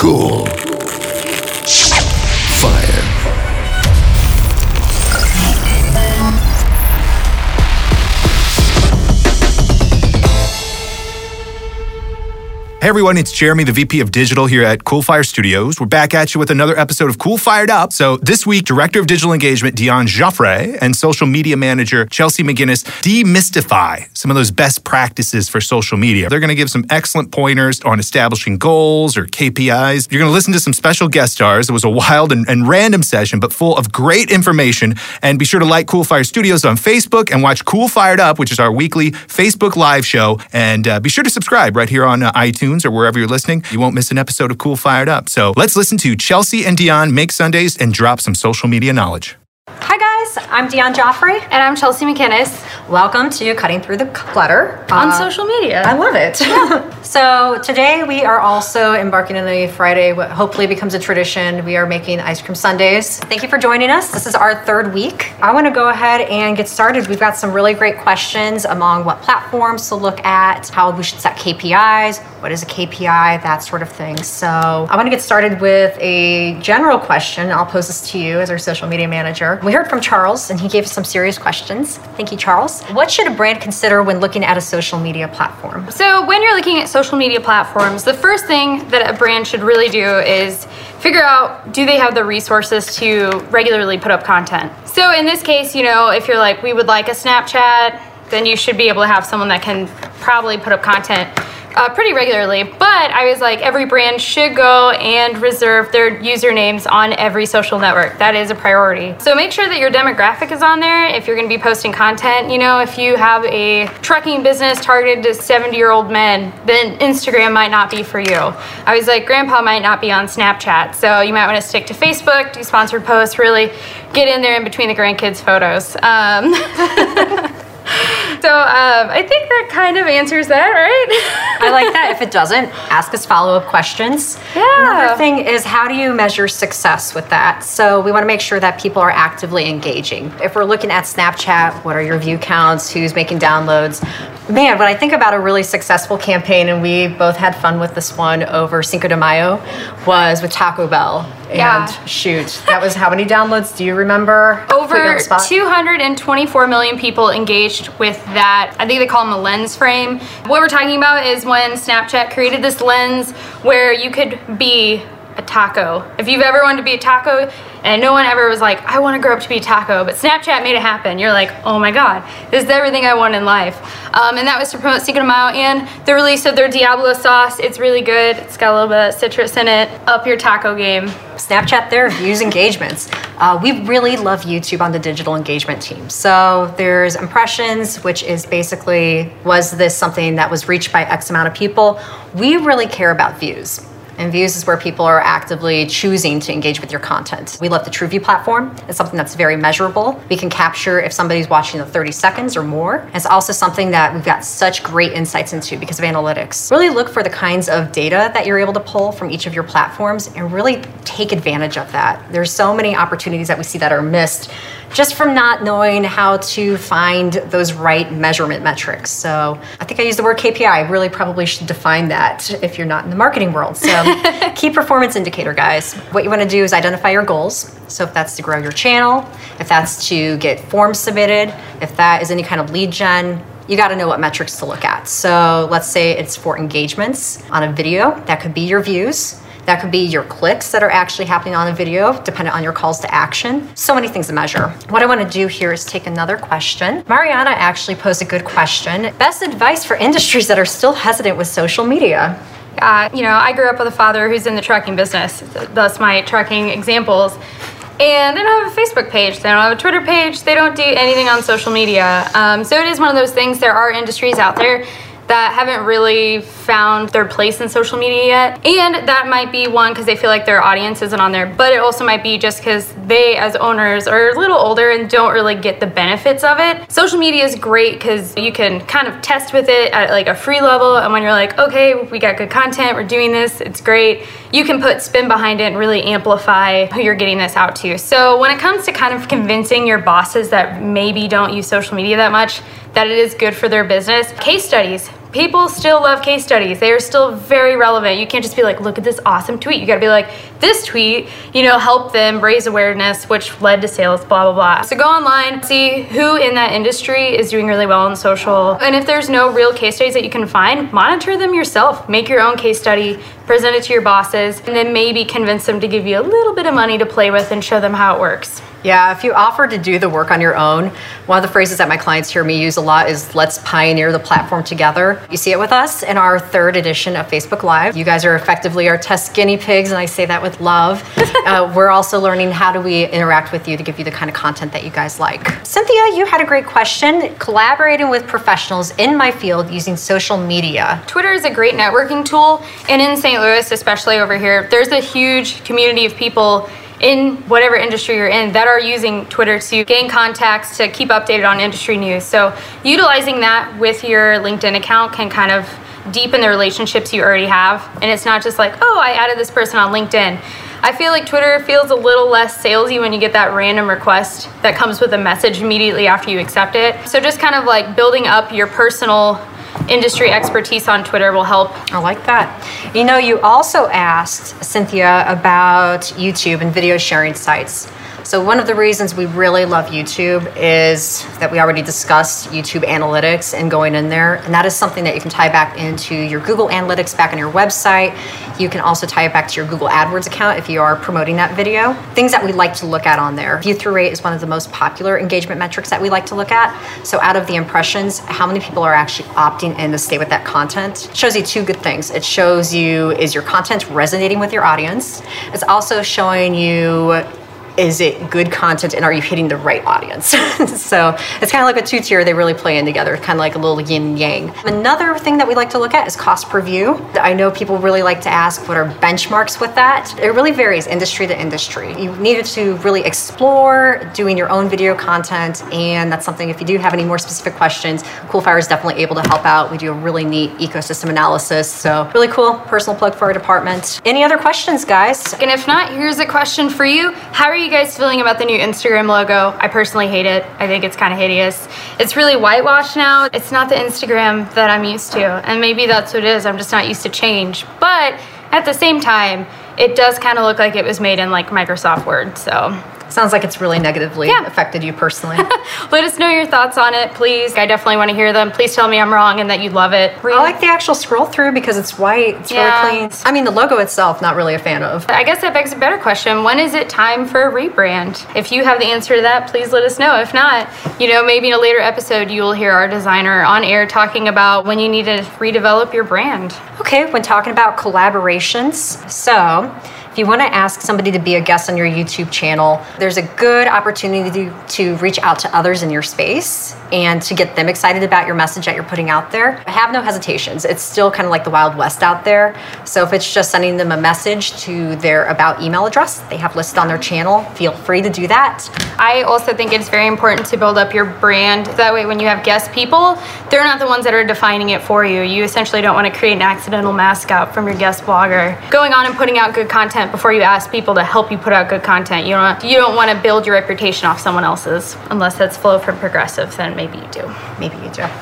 Cool. Fire. Hey everyone, it's Jeremy, the VP of Digital here at Coolfire Studios. We're back at you with another episode of Cool Fired Up. So this week, Director of Digital Engagement Dion Joffre and Social Media Manager Chelsea McGinnis demystify some of those best practices for social media. They're going to give some excellent pointers on establishing goals or KPIs. You're going to listen to some special guest stars. It was a wild and random session, but full of great information. And be sure to like Coolfire Studios on Facebook and watch Cool Fired Up, which is our weekly Facebook Live show. And be sure to subscribe right here on iTunes or wherever you're listening. You won't miss an episode of Cool Fired Up. So let's listen to Chelsea and Dion make Sundays and drop some social media knowledge. Hi guys, I'm Dion Joffre. And I'm Chelsea McGinnis. Welcome to Cutting Through the Clutter. On social media. I love it. So today we are also embarking on a Friday, what hopefully becomes a tradition. We are making ice cream sundaes. Thank you for joining us. This is our third week. I want to go ahead and get started. We've got some really great questions among what platforms to look at, how we should set KPIs, what is a KPI, that sort of thing. So I want to get started with a general question. I'll pose this to you as our social media manager. We heard from Charles and he gave us some serious questions. Thank you, Charles. What should a brand consider when looking at a social media platform? So when you're looking at social media platforms, the first thing that a brand should really do is figure out, do they have the resources to regularly put up content? So in this case, if you're like, we would like a Snapchat, then you should be able to have someone that can probably put up content pretty regularly. But I was like, every brand should go and reserve their usernames on every social network. That is a priority. So make sure that your demographic is on there if you're going to be posting content. If you have a trucking business targeted to 70-year-old men, then Instagram might not be for you. I was like, grandpa might not be on Snapchat. So you might want to stick to Facebook, do sponsored posts, really get in there in between the grandkids' photos. So I think that kind of answers that, right? I like that. If it doesn't, ask us follow-up questions. Yeah. Another thing is, how do you measure success with that? So we want to make sure that people are actively engaging. If we're looking at Snapchat, what are your view counts? Who's making downloads? Man, when I think about a really successful campaign, and we both had fun with this one over Cinco de Mayo, was with Taco Bell. And shoot, that was how many downloads? Do you remember? Over 224 million people engaged with that. I think they call them a lens frame. What we're talking about is when Snapchat created this lens where you could be a taco. If you've ever wanted to be a taco, and no one ever was like, I want to grow up to be a taco, but Snapchat made it happen. You're like, oh my God, this is everything I want in life. And that was to promote Cinco de Mayo and the release of their Diablo sauce. It's really good. It's got a little bit of citrus in it. Up your taco game. Snapchat there, views, engagements. We really love YouTube on the digital engagement team. So there's impressions, which is basically, was this something that was reached by X amount of people? We really care about views. And views is where people are actively choosing to engage with your content. We love the TrueView platform. It's something that's very measurable. We can capture if somebody's watching the 30 seconds or more. And it's also something that we've got such great insights into because of analytics. Really look for the kinds of data that you're able to pull from each of your platforms and really take advantage of that. There's so many opportunities that we see that are missed just from not knowing how to find those right measurement metrics. So I think I used the word KPI. I really probably should define that if you're not in the marketing world. So key performance indicator, guys. What you want to do is identify your goals. So if that's to grow your channel, if that's to get forms submitted, if that is any kind of lead gen, you got to know what metrics to look at. So let's say it's for engagements on a video. That could be your views. That could be your clicks that are actually happening on a video, depending on your calls to action. So many things to measure. What I want to do here is take another question. Mariana actually posed a good question. Best advice for industries that are still hesitant with social media? I grew up with a father who's in the trucking business, thus my trucking examples. And they don't have a Facebook page, they don't have a Twitter page, they don't do anything on social media. So it is one of those things, there are industries out there that haven't really found their place in social media yet. And that might be one because they feel like their audience isn't on there, but it also might be just because they as owners are a little older and don't really get the benefits of it. Social media is great because you can kind of test with it at like a free level, and when you're like, okay, we got good content, we're doing this, it's great, you can put spin behind it and really amplify who you're getting this out to. So when it comes to kind of convincing your bosses that maybe don't use social media that much, that it is good for their business, case studies. People still love case studies. They are still very relevant. You can't just be like, look at this awesome tweet. You got to be like, this tweet, helped them raise awareness, which led to sales, blah, blah, blah. So go online, see who in that industry is doing really well on social. And if there's no real case studies that you can find, monitor them yourself. Make your own case study, present it to your bosses, and then maybe convince them to give you a little bit of money to play with and show them how it works. Yeah, if you offer to do the work on your own, one of the phrases that my clients hear me use a lot is let's pioneer the platform together. You see it with us in our 3rd edition of Facebook Live. You guys are effectively our test guinea pigs, and I say that with love. We're also learning how do we interact with you to give you the kind of content that you guys like. Cynthia, you had a great question. Collaborating with professionals in my field using social media. Twitter is a great networking tool, and in St. Louis, especially over here, there's a huge community of people in whatever industry you're in that are using Twitter to gain contacts, to keep updated on industry news. So utilizing that with your LinkedIn account can kind of deepen the relationships you already have. And it's not just like, oh, I added this person on LinkedIn. I feel like Twitter feels a little less salesy when you get that random request that comes with a message immediately after you accept it. So just kind of like building up your personal industry expertise on Twitter will help. I like that. You also asked Cynthia about YouTube and video sharing sites. So one of the reasons we really love YouTube is that we already discussed YouTube analytics and going in there. And that is something that you can tie back into your Google Analytics back on your website. You can also tie it back to your Google AdWords account if you are promoting that video. Things that we like to look at on there. View-through rate is one of the most popular engagement metrics that we like to look at. So out of the impressions, how many people are actually opting in to stay with that content? It shows you 2 good things. It shows you, is your content resonating with your audience? It's also showing you, is it good content and are you hitting the right audience? So it's kind of like a 2-tier, they really play in together, kind of like a little yin yang. Another thing that we like to look at is cost per view. I know people really like to ask what are benchmarks with that. It really varies industry to industry. You needed to really explore doing your own video content, and that's something, if you do have any more specific questions, Coolfire is definitely able to help out. We do a really neat ecosystem analysis, so really cool personal plug for our department. Any other questions, guys? And if not, here's a question for you. How are you guys feeling about the new Instagram logo? I personally hate it. I think it's kind of hideous. It's really whitewashed now. It's not the Instagram that I'm used to. And maybe that's what it is. I'm just not used to change. But at the same time, it does kind of look like it was made in like Microsoft Word. So Sounds like it's really negatively affected you personally. Let us know your thoughts on it, please. I definitely want to hear them. Please tell me I'm wrong and that you love it. I like the actual scroll through because it's white. It's really clean. I mean, the logo itself, not really a fan of. I guess that begs a better question. When is it time for a rebrand? If you have the answer to that, please let us know. If not, maybe in a later episode, you will hear our designer on air talking about when you need to redevelop your brand. Okay, when talking about collaborations, so if you want to ask somebody to be a guest on your YouTube channel, there's a good opportunity to reach out to others in your space and to get them excited about your message that you're putting out there. Have no hesitations. It's still kind of like the Wild West out there. So if it's just sending them a message to their About email address they have listed on their channel, feel free to do that. I also think it's very important to build up your brand. That way when you have guest people, they're not the ones that are defining it for you. You essentially don't want to create an accidental mascot from your guest blogger. Going on and putting out good content before you ask people to help you put out good content. You don't want to build your reputation off someone else's, unless that's Flo from Progressive, then maybe you do. Maybe you do.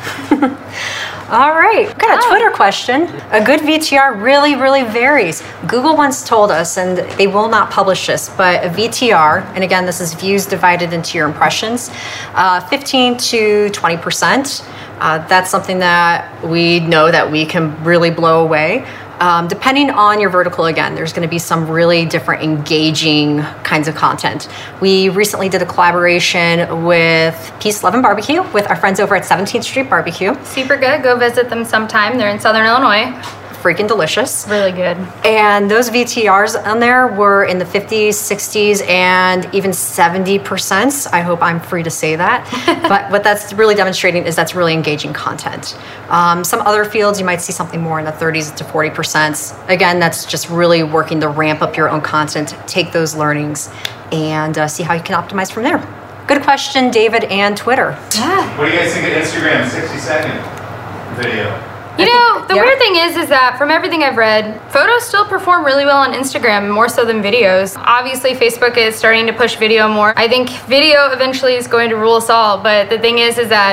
All right, we've got a Twitter question. A good VTR really, really varies. Google once told us, and they will not publish this, but a VTR, and again, this is views divided into your impressions, 15 to 20%. That's something that we know that we can really blow away. Depending on your vertical, again, there's going to be some really different engaging kinds of content. We recently did a collaboration with Peace, Love, and Barbecue with our friends over at 17th Street Barbecue. Super good. Go visit them sometime. They're in Southern Illinois. Freaking delicious. Really good. And those VTRs on there were in the 50s, 60s, and even 70%. I hope I'm free to say that. But what that's really demonstrating is that's really engaging content. Some other fields, you might see something more in the 30s to 40%. Again, that's just really working to ramp up your own content, take those learnings, and see how you can optimize from there. Good question, David, and Twitter. Yeah. What do you guys think of Instagram's 60-second video? The weird thing is that from everything I've read, photos still perform really well on Instagram, more so than videos. Obviously, Facebook is starting to push video more. I think video eventually is going to rule us all, but the thing is that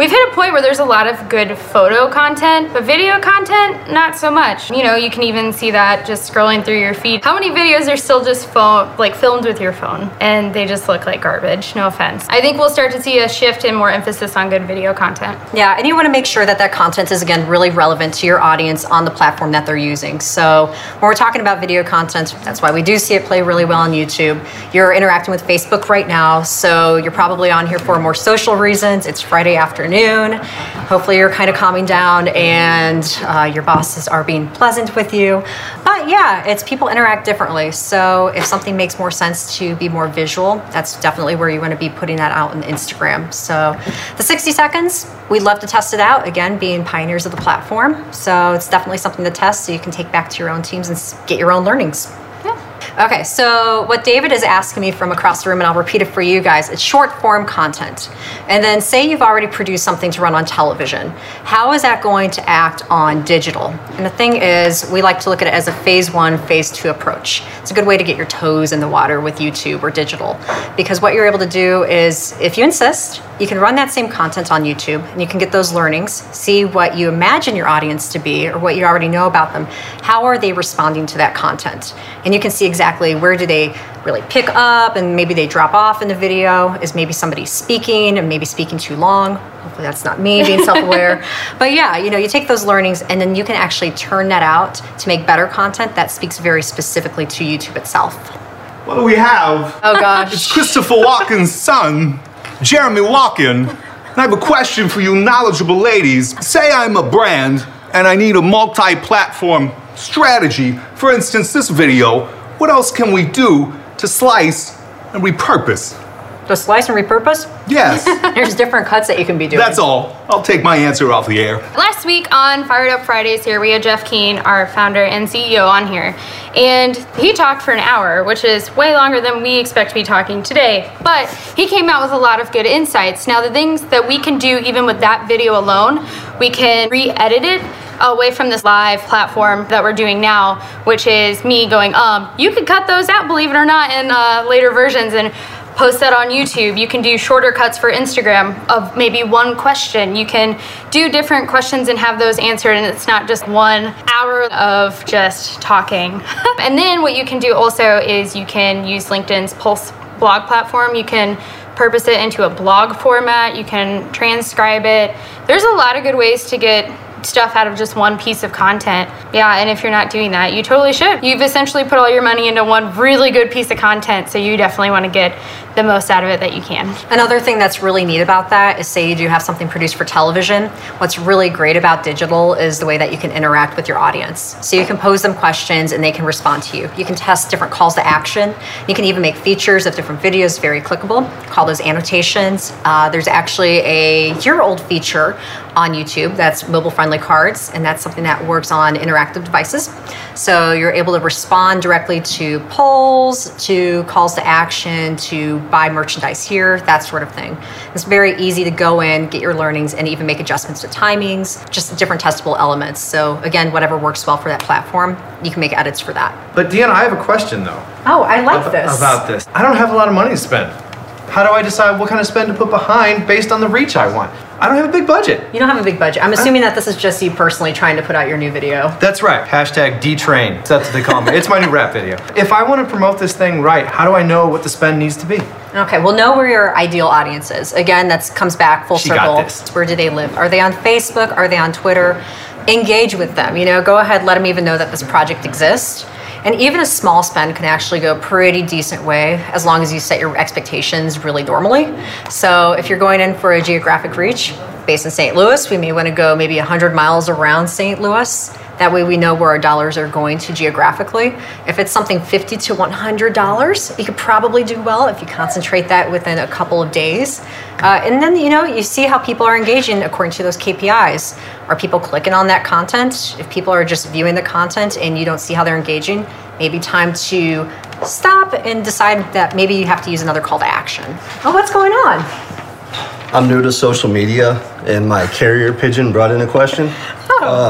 We've hit a point where there's a lot of good photo content, but video content, not so much. You know, you can even see that just scrolling through your feed. How many videos are still just filmed with your phone and they just look like garbage? No offense. I think we'll start to see a shift in more emphasis on good video content. Yeah, and you want to make sure that that content is, again, really relevant to your audience on the platform that they're using. So when we're talking about video content, that's why we do see it play really well on YouTube. You're interacting with Facebook right now, so you're probably on here for more social reasons. It's Friday afternoon. Hopefully you're kind of calming down and your bosses are being pleasant with you. But yeah, it's people interact differently. So if something makes more sense to be more visual, that's definitely where you want to be putting that out on Instagram. So the 60 seconds, we'd love to test it out. Again, being pioneers of the platform. So it's definitely something to test so you can take back to your own teams and get your own learnings. Okay, so what David is asking me from across the room, and I'll repeat it for you guys, it's short form content. And then say you've already produced something to run on television. How is that going to act on digital? And the thing is, we like to look at it as a phase 1, phase 2 approach. It's a good way to get your toes in the water with YouTube or digital. Because what you're able to do is, if you insist, you can run that same content on YouTube and you can get those learnings, see what you imagine your audience to be or what you already know about them. How are they responding to that content? And you can see exactly where do they really pick up and maybe they drop off in the video. Is maybe somebody speaking and maybe speaking too long? Hopefully that's not me being self-aware. But yeah, you take those learnings and then you can actually turn that out to make better content that speaks very specifically to YouTube itself. What do we have? Oh gosh. It's Christopher Walken's son, Jeremy Walken. And I have a question for you knowledgeable ladies. Say I'm a brand and I need a multi-platform strategy. For instance, this video, what else can we do to slice and repurpose? To slice and repurpose? Yes. There's different cuts that you can be doing. That's all. I'll take my answer off the air. Last week on Fired Up Fridays here, we had Jeff Keane, our founder and CEO, on here. And he talked for an hour, which is way longer than we expect to be talking today. But he came out with a lot of good insights. Now, the things that we can do even with that video alone, we can re-edit it away from this live platform that we're doing now, which is me going, you could cut those out, believe it or not, in later versions and post that on YouTube. You can do shorter cuts for Instagram of maybe one question. You can do different questions and have those answered, and it's not just 1 hour of just talking. And then what you can do also is you can use LinkedIn's Pulse blog platform. You can purpose it into a blog format. You can transcribe it. There's a lot of good ways to get stuff out of just one piece of content. Yeah, and if you're not doing that, you totally should. You've essentially put all your money into one really good piece of content, so you definitely want to get the most out of it that you can. Another thing that's really neat about that is, say you do have something produced for television, what's really great about digital is the way that you can interact with your audience. So you can pose them questions and they can respond to you. You can test different calls to action. You can even make features of different videos very clickable, call those annotations. There's actually a year-old feature on YouTube that's mobile-friendly cards, and that's something that works on interactive devices. So you're able to respond directly to polls, to calls to action, to buy merchandise here, that sort of thing. It's very easy to go in, get your learnings, and even make adjustments to timings, just different testable elements. So again, whatever works well for that platform, you can make edits for that. But Deanna, I have a question though. Oh, I like this. About this. I don't have a lot of money to spend. How do I decide what kind of spend to put behind based on the reach I want? I don't have a big budget. You don't have a big budget. I'm assuming that this is just you personally trying to put out your new video. That's right. Hashtag D-Train. That's what they call me. It's my new rap video. If I want to promote this thing right, how do I know what the spend needs to be? Okay, well, know where your ideal audience is. Again, that comes back full circle. Got this. Where do they live? Are they on Facebook? Are they on Twitter? Engage with them. Go ahead, let them even know that this project exists. And even a small spend can actually go a pretty decent way as long as you set your expectations really normally. So if you're going in for a geographic reach based in St. Louis, we may want to go maybe 100 miles around St. Louis. That way we know where our dollars are going to geographically. If it's something $50 to $100, you could probably do well if you concentrate that within a couple of days. And then, you see how people are engaging according to those KPIs. Are people clicking on that content? If people are just viewing the content and you don't see how they're engaging, maybe time to stop and decide that maybe you have to use another call to action. Oh, what's going on? I'm new to social media, and my carrier pigeon brought in a question.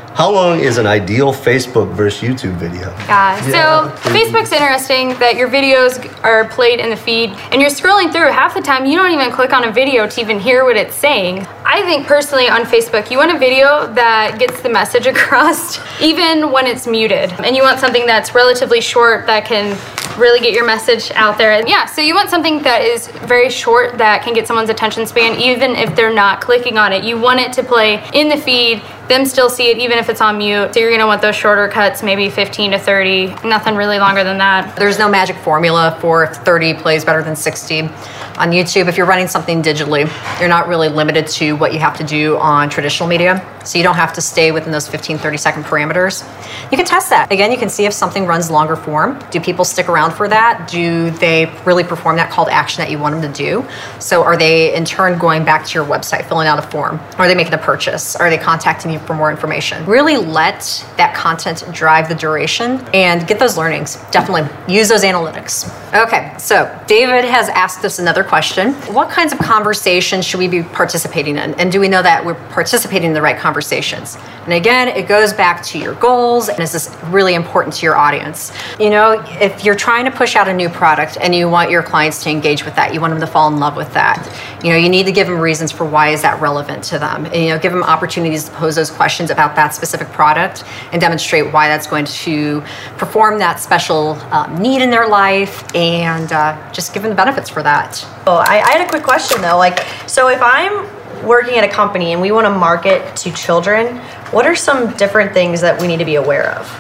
How long is an ideal Facebook versus YouTube video? Yeah, so Facebook's interesting that your videos are played in the feed and you're scrolling through. Half the time you don't even click on a video to even hear what it's saying. I think personally on Facebook, you want a video that gets the message across even when it's muted. And you want something that's relatively short that can really get your message out there. And yeah, so you want something that is very short that can get someone's attention span even if they're not clicking on it. You want it to play in the feed, them still see it even if it's on mute. So you're gonna want those shorter cuts, maybe 15 to 30, nothing really longer than that. There's no magic formula for 30 plays better than 60. On YouTube, if you're running something digitally, you're not really limited to what you have to do on traditional media. So you don't have to stay within those 15, 30-second parameters. You can test that. Again, you can see if something runs longer form. Do people stick around for that? Do they really perform that call to action that you want them to do? So are they, in turn, going back to your website, filling out a form? Are they making a purchase? Are they contacting you for more information? Really let that content drive the duration and get those learnings. Definitely use those analytics. Okay, so David has asked us another question. What kinds of conversations should we be participating in? And do we know that we're participating in the right conversations? And again, it goes back to your goals and is this really important to your audience? You know, if you're trying to push out a new product and you want your clients to engage with that, you want them to fall in love with that, you know, you need to give them reasons for why is that relevant to them. And, you know, give them opportunities to pose those questions about that specific product and demonstrate why that's going to perform that special need in their life and just give them the benefits for that. Oh, I had a quick question though. Like, so if I'm working at a company and we want to market to children, what are some different things that we need to be aware of?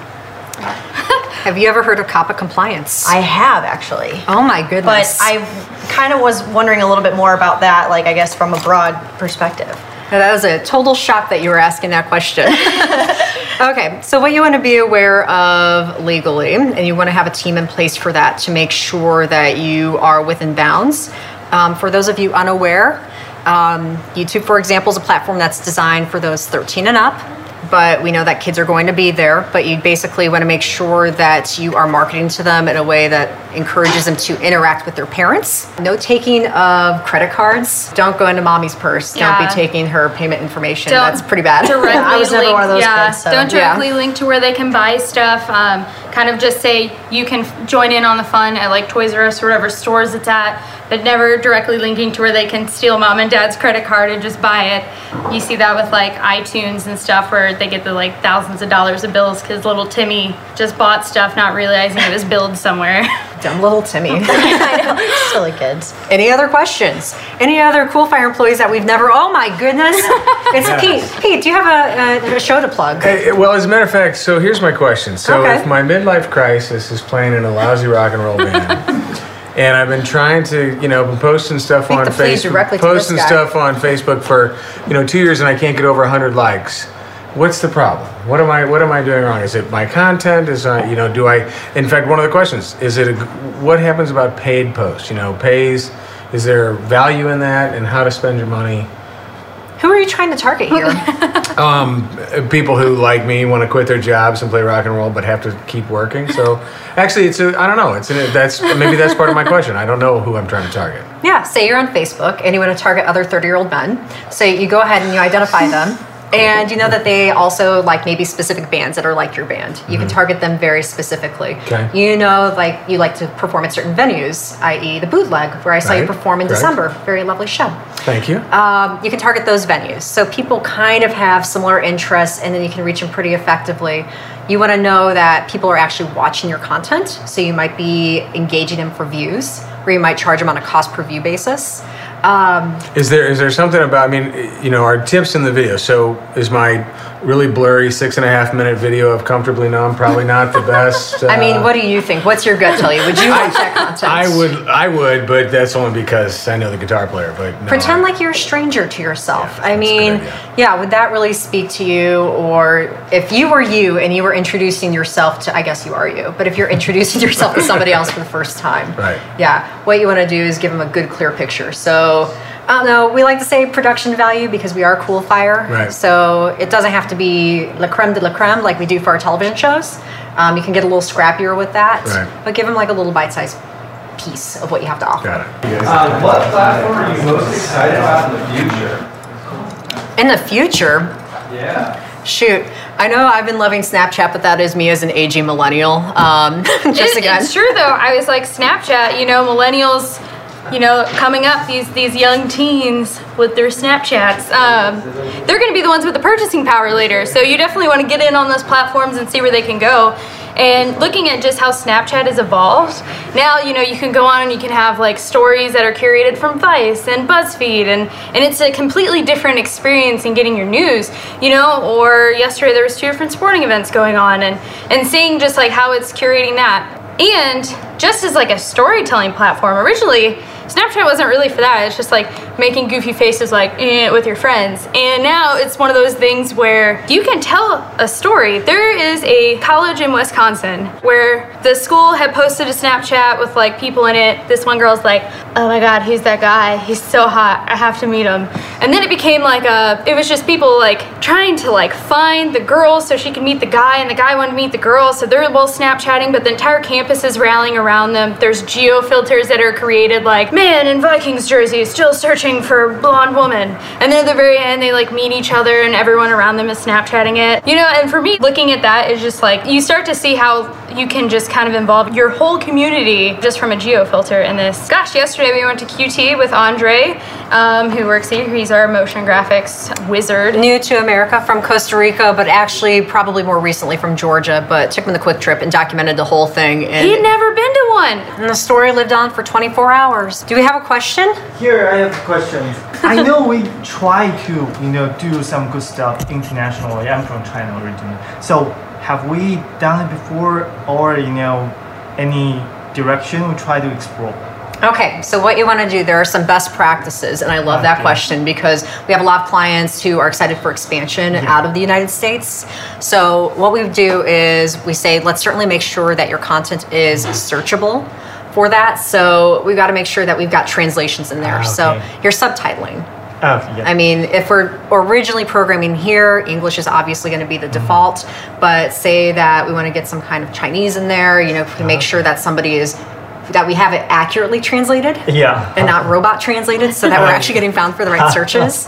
Have you ever heard of COPPA compliance? I have actually. Oh my goodness. But I kind of was wondering a little bit more about that, like I guess from a broad perspective. That was a total shock that you were asking that question. Okay, so what you want to be aware of legally, and you want to have a team in place for that to make sure that you are within bounds. For those of you unaware, YouTube, for example, is a platform that's designed for those 13 and up. But we know that kids are going to be there, but you basically want to make sure that you are marketing to them in a way that encourages them to interact with their parents. No taking of credit cards. Don't go into mommy's purse. Yeah. Don't be taking her payment information. Don't That's pretty bad. I was never one of those kids. So. Don't directly link to where they can buy stuff. Kind of just say you can join in on the fun at like Toys R Us or whatever stores it's at, but never directly linking to where they can steal mom and dad's credit card and just buy it. You see that with like iTunes and stuff where they get the like thousands of dollars of bills because little Timmy just bought stuff not realizing it was billed somewhere. Dumb little Timmy. I know, silly kids. Any other questions? Any other Cool Fire employees that we've never, oh my goodness. It's Pete. Pete, do you have a show to plug? Well, as a matter of fact, so here's my question. So Okay. if my midlife crisis is playing in a lousy rock and roll band, and I've been trying to, been posting stuff on the please directly Facebook, to this posting guy. stuff on Facebook for, 2 years and I can't get over 100 likes. What's the problem? What am I doing wrong? Is it my content? Is do I? In fact, one of the questions is what happens about paid posts? Pays. Is there value in that, and how to spend your money? Who are you trying to target here? People who, like me, want to quit their jobs and play rock and roll, but have to keep working. So, actually, I don't know. Maybe that's part of my question. I don't know who I'm trying to target. Yeah, say you're on Facebook and you want to target other 30-year-old men. So you go ahead and you identify them. And you know that they also like maybe specific bands that are like your band. You can target them very specifically. Okay. You know, like you like to perform at certain venues, i.e. the Bootleg, where I saw you Right. perform in Correct. December. Very lovely show. Thank you. You can target those venues. So people kind of have similar interests and then you can reach them pretty effectively. You want to know that people are actually watching your content. So you might be engaging them for views, or you might charge them on a cost per view basis. Is there something about, our tips in the video? So is my really blurry 6.5 minute video of Comfortably Numb probably not the best? I mean, what do you think? What's your gut tell you? Would you watch that content? I would, but that's only because I know the guitar player. But no, Pretend like you're a stranger to yourself. Yeah, I that's a mean, good idea. yeah, would that really speak to you? Or if you were you and you were introducing yourself to, I guess you are you, but if you're introducing yourself to somebody else for the first time, Right. Yeah, what you want to do is give them a good, clear picture. So, I don't know, we like to say production value because we are Cool Fire. Right. So it doesn't have to be la creme de la creme like we do for our television shows. You can get a little scrappier with that, Right. but give them like a little bite-sized piece of what you have to offer. Got it. What platform are you most excited about in the future? In the future, Yeah. shoot. I know I've been loving Snapchat, but that is me as an aging millennial. It's true though. I was like, Snapchat, millennials, coming up, these young teens with their Snapchats, they're going to be the ones with the purchasing power later. So you definitely want to get in on those platforms and see where they can go. And looking at just how Snapchat has evolved, now, you can go on and you can have like stories that are curated from Vice and BuzzFeed, and it's a completely different experience in getting your news, or yesterday there was 2 different sporting events going on, and seeing just like how it's curating that. And just as like a storytelling platform, originally Snapchat wasn't really for that. It's just like making goofy faces like with your friends. And now it's one of those things where you can tell a story. There is a college in Wisconsin where the school had posted a Snapchat with like people in it. This one girl's like, oh my God, who's that guy? He's so hot. I have to meet him. And then it became like it was just people like trying to like find the girl so she could meet the guy, and the guy wanted to meet the girl. So they're both Snapchatting, but the entire campus is rallying around them. There's geo filters that are created like, man in Vikings jersey still searching for blonde woman, and then at the very end they like meet each other and everyone around them is Snapchatting it, and for me looking at that is just like you start to see how you can just kind of involve your whole community just from a geo filter in this. Gosh, yesterday we went to QT with Andre, who works here. He's our motion graphics wizard. New to America from Costa Rica, but actually probably more recently from Georgia, but took him the quick trip and documented the whole thing. And he'd never been to one. And the story lived on for 24 hours. Do we have a question? Here, I have questions. I know we try to, do some good stuff internationally. I'm from China originally. So have we done it before, or, any direction we try to explore? Okay, so what you want to do, there are some best practices, and I love that question because we have a lot of clients who are excited for expansion out of the United States. So what we do is we say, let's certainly make sure that your content is searchable for that. So we've got to make sure that we've got translations in there. So your subtitling. I mean, if we're originally programming here, English is obviously going to be the default, but say that we want to get some kind of Chinese in there, to make sure that that we have it accurately translated and not robot translated, so that we're actually getting found for the right searches.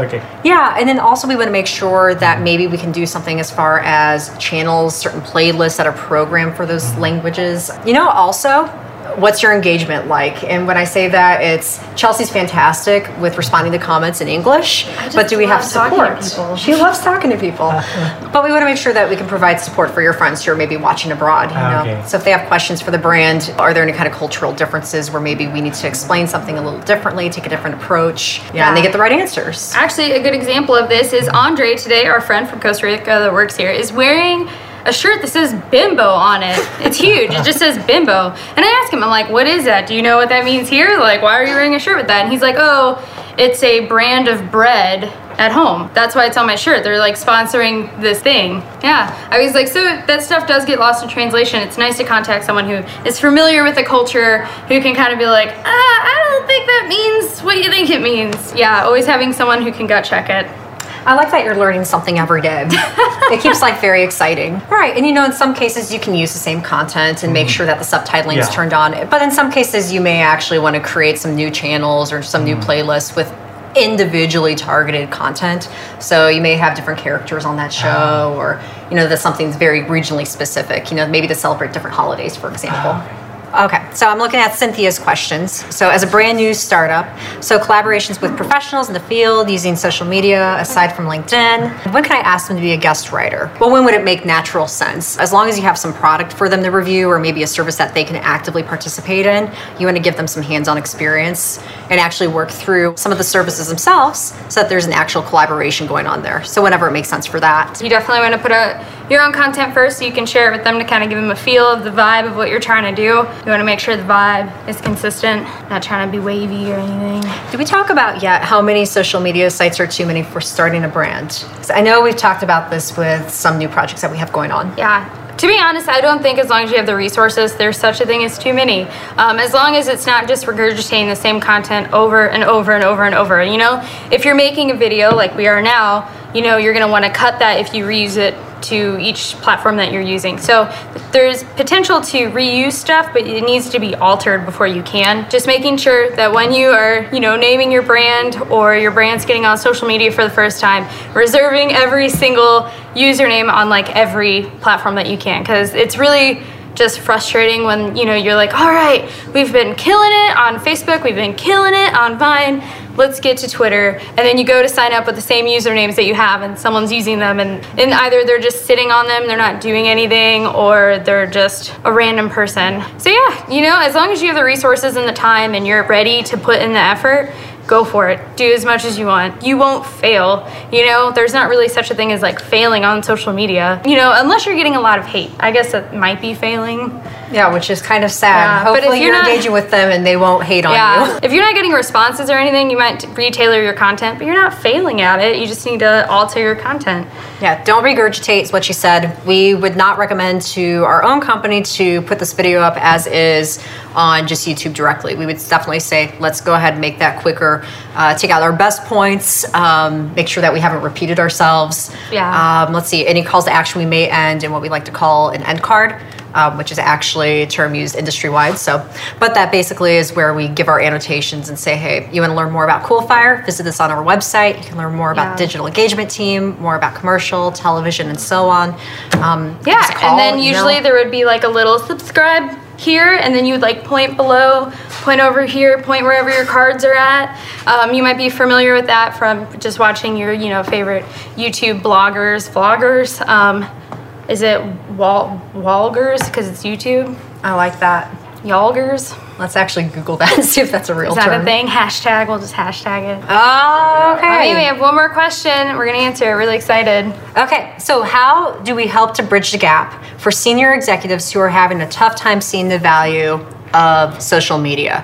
Yeah, and then also we want to make sure that maybe we can do something as far as channels, certain playlists that are programmed for those languages. Also, what's your engagement like? And when I say that, it's Chelsea's fantastic with responding to comments in English, but do we have support? She loves talking to people. But we want to make sure that we can provide support for your friends who are maybe watching abroad. So if they have questions for the brand, are there any kind of cultural differences where maybe we need to explain something a little differently, take a different approach, and they get the right answers. Actually, a good example of this is Andre today, our friend from Costa Rica that works here, is wearing a shirt that says Bimbo on it. It's huge. It just says Bimbo. And I asked him, I'm like, what is that? Do you know what that means here? Like, why are you wearing a shirt with that? And he's like, oh, it's a brand of bread at home. That's why it's on my shirt. They're like sponsoring this thing. Yeah. I was like, so that stuff does get lost in translation. It's nice to contact someone who is familiar with the culture, who can kind of be like, I don't think that means what you think it means. Yeah, always having someone who can gut check it. I like that you're learning something every day. It keeps life very exciting. Right, and in some cases you can use the same content and make sure that the subtitling is turned on. But in some cases you may actually want to create some new channels or some new playlists with individually targeted content. So you may have different characters on that show, or that's something that's very regionally specific. Maybe to celebrate different holidays, for example. Okay, so I'm looking at Cynthia's questions. So as a brand new startup, so collaborations with professionals in the field using social media aside from LinkedIn, when can I ask them to be a guest writer? Well, when would it make natural sense? As long as you have some product for them to review, or maybe a service that they can actively participate in, you want to give them some hands-on experience and actually work through some of the services themselves so that there's an actual collaboration going on there. So whenever it makes sense for that. You definitely want to put out your own content first so you can share it with them to kind of give them a feel of the vibe of what you're trying to do. You want to make sure the vibe is consistent, not trying to be wavy or anything. Did we talk about yet how many social media sites are too many for starting a brand? I know we've talked about this with some new projects that we have going on. Yeah. To be honest, I don't think as long as you have the resources, there's such a thing as too many. As long as it's not just regurgitating the same content over and over and over and over. If you're making a video like we are now, you're going to want to cut that if you reuse it to each platform that you're using. So there's potential to reuse stuff, but it needs to be altered before you can. Just making sure that when you are, naming your brand or your brand's getting on social media for the first time, reserving every single username on like every platform that you can, because it's really just frustrating when you're like, all right, we've been killing it on Facebook, we've been killing it on Vine, let's get to Twitter, and then you go to sign up with the same usernames that you have and someone's using them, and either they're just sitting on them, they're not doing anything, or they're just a random person. So yeah, as long as you have the resources and the time and you're ready to put in the effort, go for it. Do as much as you want. You won't fail. There's not really such a thing as like failing on social media, unless you're getting a lot of hate. I guess that might be failing. Yeah, which is kind of sad. Yeah, Hopefully but if you're engaging with them and they won't hate on you. If you're not getting responses or anything, you might retailor your content, but you're not failing at it. You just need to alter your content. Yeah, don't regurgitate is what you said. We would not recommend to our own company to put this video up as is on just YouTube directly. We would definitely say, let's go ahead and make that quicker, take out our best points, make sure that we haven't repeated ourselves. Yeah. Let's see, any calls to action we may end in what we like to call an end card. Which is actually a term used industry-wide. But that basically is where we give our annotations and say, hey, you want to learn more about Coolfire? Visit us on our website. You can learn more about the digital engagement team, more about commercial, television, and so on. And then usually there would be like a little subscribe here, and then you would like point below, point over here, point wherever your cards are at. You might be familiar with that from just watching your favorite YouTube bloggers, vloggers. Is it Walgers because it's YouTube? I like that. Yalgers? Let's actually Google that and see if that's a real term. Is that a thing? Hashtag, we'll just hashtag it. Oh, okay. We have one more question. We're going to answer it. Really excited. Okay, so how do we help to bridge the gap for senior executives who are having a tough time seeing the value of social media?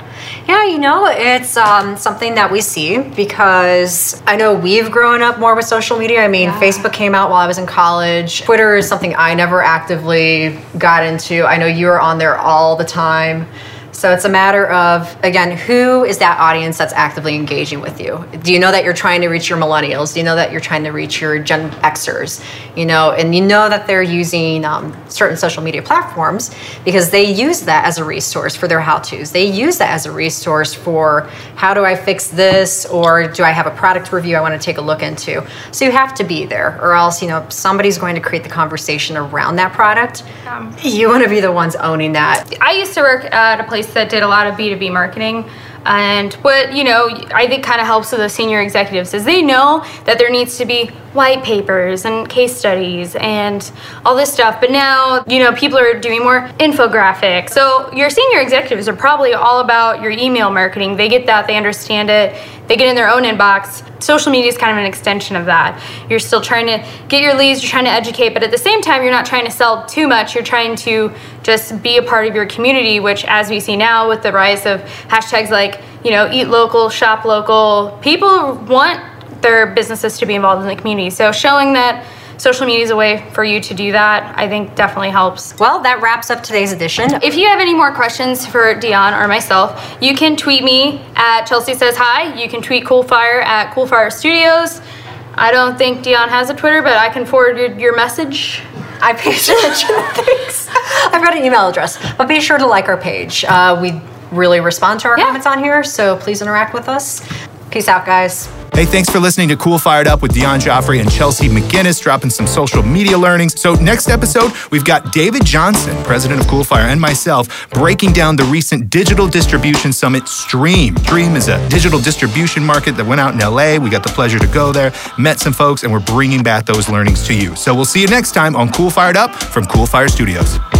Yeah, it's something that we see because I know we've grown up more with social media. I mean, Facebook came out while I was in college. Twitter is something I never actively got into. I know you're on there all the time. So it's a matter of, again, who is that audience that's actively engaging with you? Do you know that you're trying to reach your millennials? Do you know that you're trying to reach your Gen Xers? And you know that they're using certain social media platforms because they use that as a resource for their how-tos. They use that as a resource for how do I fix this, or do I have a product review I want to take a look into? So you have to be there, or else somebody's going to create the conversation around that product. You want to be the ones owning that. I used to work at a place that did a lot of B2B marketing. And what, I think kind of helps with the senior executives is they know that there needs to be white papers and case studies and all this stuff. But now, people are doing more infographics. So your senior executives are probably all about your email marketing. They get that, they understand it, they get in their own inbox. Social media is kind of an extension of that. You're still trying to get your leads, you're trying to educate, but at the same time, you're not trying to sell too much. You're trying to just be a part of your community, which as we see now with the rise of hashtags like, eat local, shop local, people want their businesses to be involved in the community. So showing that social media is a way for you to do that, I think definitely helps. Well, that wraps up today's edition. If you have any more questions for Dion or myself, you can tweet me at Chelsea Says Hi. You can tweet Coolfire at Coolfire Studios. I don't think Dion has a Twitter, but I can forward your message. I pay attention to things. I've got an email address, but be sure to like our page. We really respond to our comments on here, so please interact with us. Peace out, guys. Hey, thanks for listening to Cool Fired Up with Dion Joffrey and Chelsea McGinnis, dropping some social media learnings. So next episode, we've got David Johnson, president of Coolfire, and myself breaking down the recent digital distribution summit, Stream. Stream is a digital distribution market that went out in LA. We got the pleasure to go there, met some folks, and we're bringing back those learnings to you. So we'll see you next time on Cool Fired Up from Coolfire Studios.